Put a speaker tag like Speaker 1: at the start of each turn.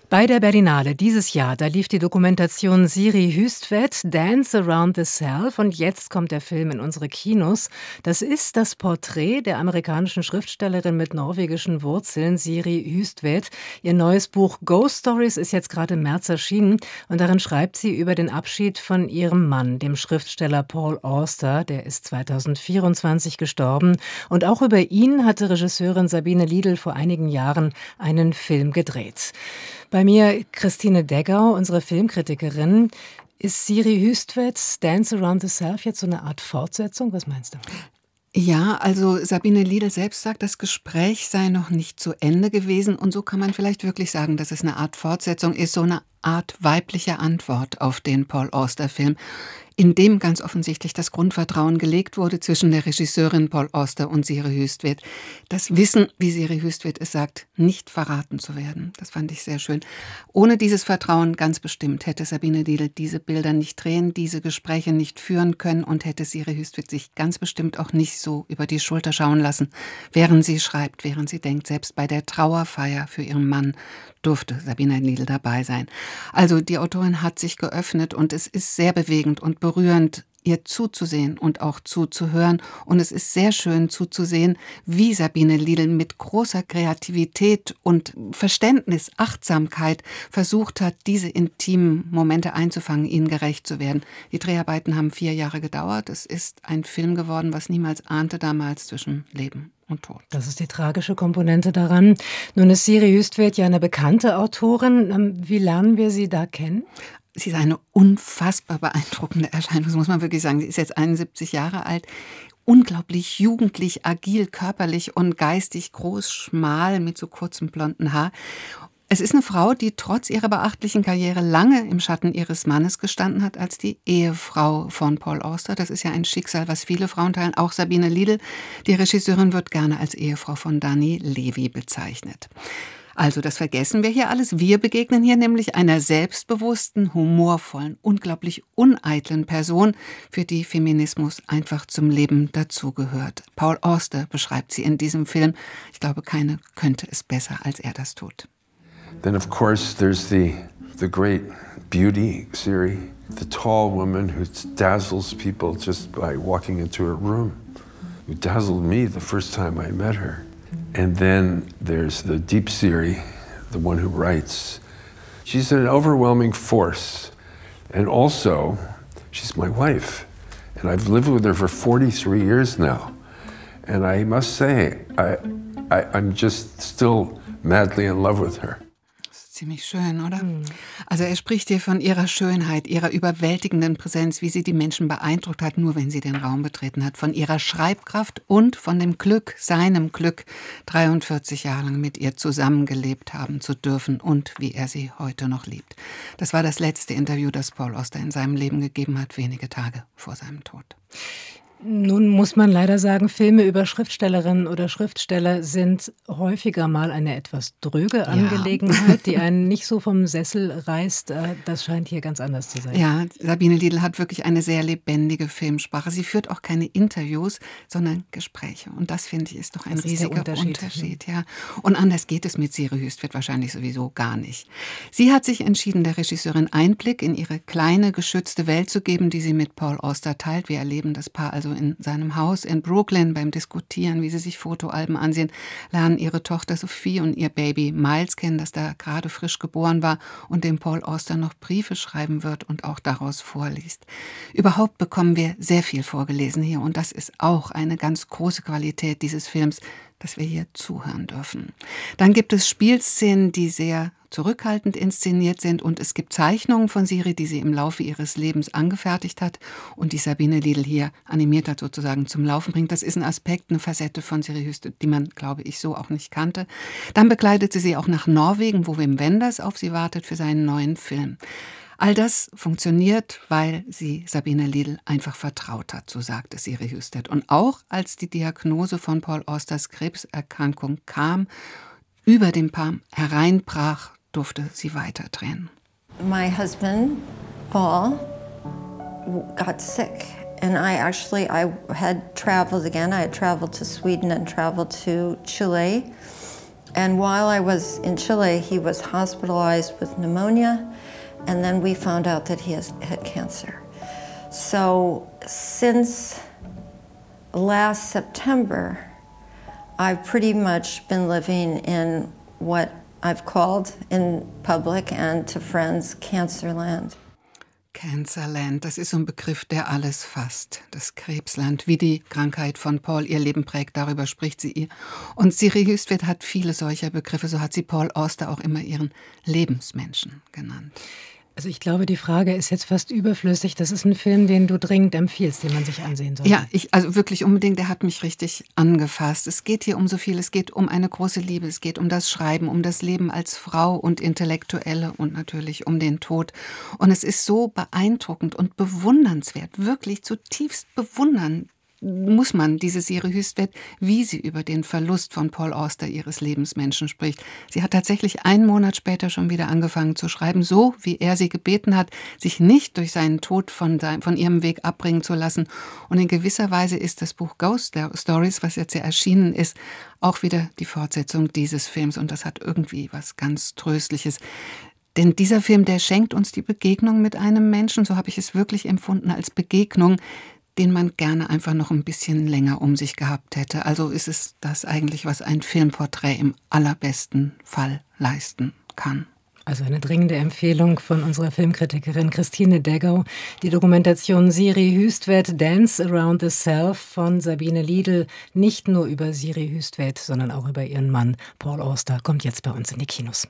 Speaker 1: Bei der Berlinale dieses Jahr, da lief die Dokumentation Siri Hustvedt, Dance Around the Self, und jetzt kommt der Film in unsere Kinos. Das ist das Porträt der amerikanischen Schriftstellerin mit norwegischen Wurzeln, Siri Hustvedt. Ihr neues Buch Ghost Stories ist jetzt gerade im März erschienen und darin schreibt sie über den Abschied von ihrem Mann, dem Schriftsteller Paul Auster. Der ist 2024 gestorben und auch über ihn hatte Regisseurin Sabine Liedl vor einigen Jahren einen Film gedreht. Bei mir Christine Deggau, unsere Filmkritikerin. Ist Siri Hustvedts Dance Around the Self jetzt so eine Art Fortsetzung? Was meinst du?
Speaker 2: Ja, also Sabine Liedl selbst sagt, das Gespräch sei noch nicht zu Ende gewesen. Und so kann man vielleicht wirklich sagen, dass es eine Art Fortsetzung ist, so eine Art weibliche Antwort auf den Paul Auster-Film, in dem ganz offensichtlich das Grundvertrauen gelegt wurde zwischen der Regisseurin Paul Auster und Siri Hustvedt. Das Wissen, wie Siri Hustvedt es sagt, nicht verraten zu werden. Das fand ich sehr schön. Ohne dieses Vertrauen ganz bestimmt hätte Sabine Liedl diese Bilder nicht drehen, diese Gespräche nicht führen können und hätte Siri Hustvedt sich ganz bestimmt auch nicht so über die Schulter schauen lassen, während sie schreibt, während sie denkt. Selbst bei der Trauerfeier für ihren Mann durfte Sabine Liedl dabei sein. Also die Autorin hat sich geöffnet und es ist sehr bewegend und berührend, ihr zuzusehen und auch zuzuhören. Und es ist sehr schön zuzusehen, wie Sabine Liedl mit großer Kreativität und Verständnis, Achtsamkeit versucht hat, diese intimen Momente einzufangen, ihnen gerecht zu werden. Die Dreharbeiten haben 4 Jahre gedauert. Es ist ein Film geworden, was niemals ahnte damals zwischen Leben und Tod.
Speaker 1: Das ist die tragische Komponente daran. Nun ist Siri Hustvedt ja eine bekannte Autorin. Wie lernen wir sie da kennen?
Speaker 2: Sie ist eine unfassbar beeindruckende Erscheinung, das muss man wirklich sagen. Sie ist jetzt 71 Jahre alt, unglaublich jugendlich, agil, körperlich und geistig, groß, schmal, mit so kurzem blonden Haar. Es ist eine Frau, die trotz ihrer beachtlichen Karriere lange im Schatten ihres Mannes gestanden hat als die Ehefrau von Paul Auster. Das ist ja ein Schicksal, was viele Frauen teilen, auch Sabine Liedl. Die Regisseurin wird gerne als Ehefrau von Danny Levy bezeichnet. Also das vergessen wir hier alles. Wir begegnen hier nämlich einer selbstbewussten, humorvollen, unglaublich uneitlen Person, für die Feminismus einfach zum Leben dazugehört. Paul Auster beschreibt sie in diesem Film. Ich glaube, keine könnte es besser, als er das tut.
Speaker 3: Then of course there's the great beauty, Siri, the tall woman who dazzles people just by walking into her room, who dazzled me the first time I met her. And then there's the deep Siri, the one who writes. She's an overwhelming force. And also, she's my wife. And I've lived with her for 43 years now. And I must say, I'm just still madly in love with her.
Speaker 2: Ziemlich schön, oder? Also er spricht hier von ihrer Schönheit, ihrer überwältigenden Präsenz, wie sie die Menschen beeindruckt hat, nur wenn sie den Raum betreten hat, von ihrer Schreibkraft und von dem Glück, seinem Glück, 43 Jahre lang mit ihr zusammengelebt haben zu dürfen und wie er sie heute noch liebt. Das war das letzte Interview, das Paul Auster in seinem Leben gegeben hat, wenige Tage vor seinem Tod.
Speaker 1: Nun muss man leider sagen, Filme über Schriftstellerinnen oder Schriftsteller sind häufiger mal eine etwas dröge Angelegenheit, die einen nicht so vom Sessel reißt. Das scheint hier ganz anders zu sein.
Speaker 2: Ja, Sabine Liedl hat wirklich eine sehr lebendige Filmsprache. Sie führt auch keine Interviews, sondern Gespräche. Und das, finde ich, ist doch ein riesiger Unterschied. Ja. Und anders geht es mit Siri Hustvedt wahrscheinlich sowieso gar nicht. Sie hat sich entschieden, der Regisseurin Einblick in ihre kleine, geschützte Welt zu geben, die sie mit Paul Auster teilt. Wir erleben das Paar also in seinem Haus in Brooklyn beim Diskutieren, wie sie sich Fotoalben ansehen, lernen ihre Tochter Sophie und ihr Baby Miles kennen, das da gerade frisch geboren war und dem Paul Auster noch Briefe schreiben wird und auch daraus vorliest. Überhaupt bekommen wir sehr viel vorgelesen hier und das ist auch eine ganz große Qualität dieses Films, dass wir hier zuhören dürfen. Dann gibt es Spielszenen, die sehr zurückhaltend inszeniert sind und es gibt Zeichnungen von Siri, die sie im Laufe ihres Lebens angefertigt hat und die Sabine Liedl hier animiert hat, sozusagen zum Laufen bringt. Das ist ein Aspekt, eine Facette von Siri Hustvedt, die man, glaube ich, so auch nicht kannte. Dann begleitet sie auch nach Norwegen, wo Wim Wenders auf sie wartet für seinen neuen Film. All das funktioniert, weil sie Sabine Liedl einfach vertraut hat, so sagte Siri Hustvedt. Und auch als die Diagnose von Paul Austers Krebserkrankung kam, über dem Paar hereinbrach, durfte sie weiterdrehen.
Speaker 4: My husband, Paul, got sick. And I had traveled again. I had traveled to Sweden and traveled to Chile. And while I was in Chile, he was hospitalized with pneumonia, and then we found out that he had cancer. So since last September, I've pretty much been living in what I've called in public and to friends Cancerland.
Speaker 2: Cancerland, das ist so ein Begriff, der alles fasst. Das Krebsland, wie die Krankheit von Paul ihr Leben prägt, darüber spricht sie ihr. Und Siri Hustvedt hat viele solcher Begriffe, so hat sie Paul Auster auch immer ihren Lebensmenschen genannt.
Speaker 1: Also ich glaube, die Frage ist jetzt fast überflüssig. Das ist ein Film, den du dringend empfiehlst, den man sich ansehen soll.
Speaker 2: Ja, also wirklich unbedingt, der hat mich richtig angefasst. Es geht hier um so viel, es geht um eine große Liebe, es geht um das Schreiben, um das Leben als Frau und Intellektuelle und natürlich um den Tod. Und es ist so beeindruckend und bewundernswert, wirklich zutiefst bewundernd. Muss man diese Siri Hustvedt, wie sie über den Verlust von Paul Auster, ihres Lebensmenschen, spricht. Sie hat tatsächlich einen Monat später schon wieder angefangen zu schreiben, so wie er sie gebeten hat, sich nicht durch seinen Tod von ihrem Weg abbringen zu lassen. Und in gewisser Weise ist das Buch Ghost Stories, was jetzt ja erschienen ist, auch wieder die Fortsetzung dieses Films. Und das hat irgendwie was ganz Tröstliches. Denn dieser Film, der schenkt uns die Begegnung mit einem Menschen, so habe ich es wirklich empfunden, als Begegnung, den man gerne einfach noch ein bisschen länger um sich gehabt hätte. Also ist es das eigentlich, was ein Filmporträt im allerbesten Fall leisten kann.
Speaker 1: Also eine dringende Empfehlung von unserer Filmkritikerin Christine Degau. Die Dokumentation Siri Hustvedt, Dance Around the Self von Sabine Liedl. Nicht nur über Siri Hustvedt, sondern auch über ihren Mann Paul Auster, kommt jetzt bei uns in die Kinos.